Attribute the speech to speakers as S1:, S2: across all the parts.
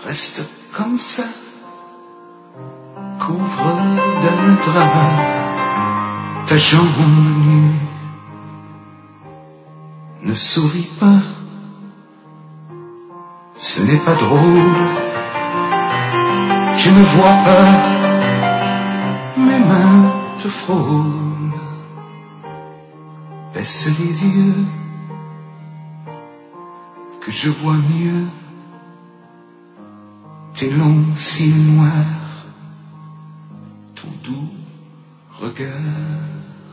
S1: Reste comme ça, couvre d'un drap ta jambe nue. Ne souris pas, ce n'est pas drôle. Je ne vois pas, mes mains te frôlent. Baisse les yeux, que je vois mieux tes longs cils noirs, ton doux regard.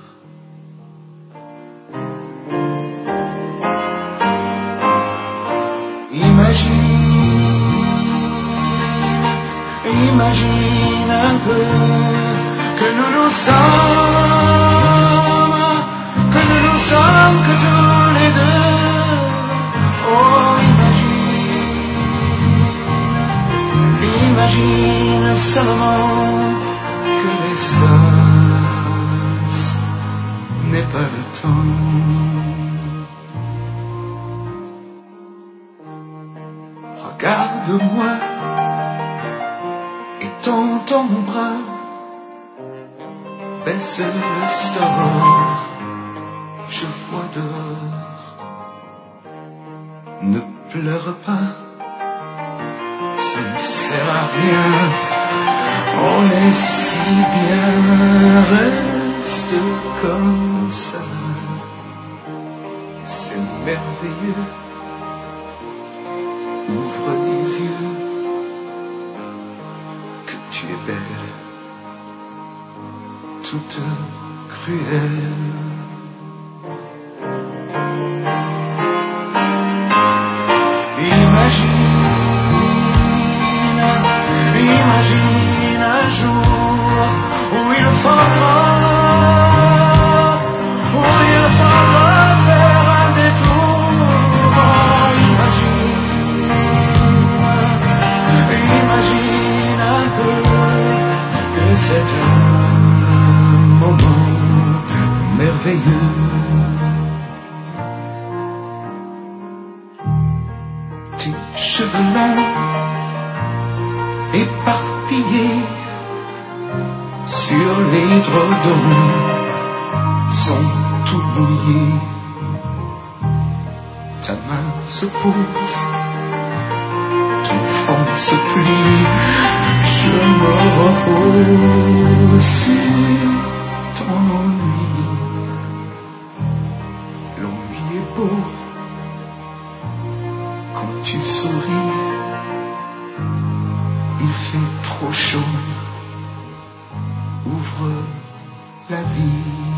S1: Imagine un peu que nous nous sommes que tous les deux. Oh, imagine seulement que l'espace n'est pas le temps. Regarde-moi, étends ton bras, baisse le store, je vois dehors. Ne pleure pas, ça ne sert à rien, on est si bien, reste comme ça, c'est merveilleux. Ouvre les yeux, que tu es belle, toute cruelle. Imagine un jour où il faudra faire un détour. Imagine un peu que c'est un moment merveilleux. Tes cheveux longs éparpillés sur l'édredon sont tout mouillés. Ta main se pose, ton front se plie, je me repose sur ton ennui. L'ennui est beau quand tu souris. Il fait trop chaud, ouvre la vie.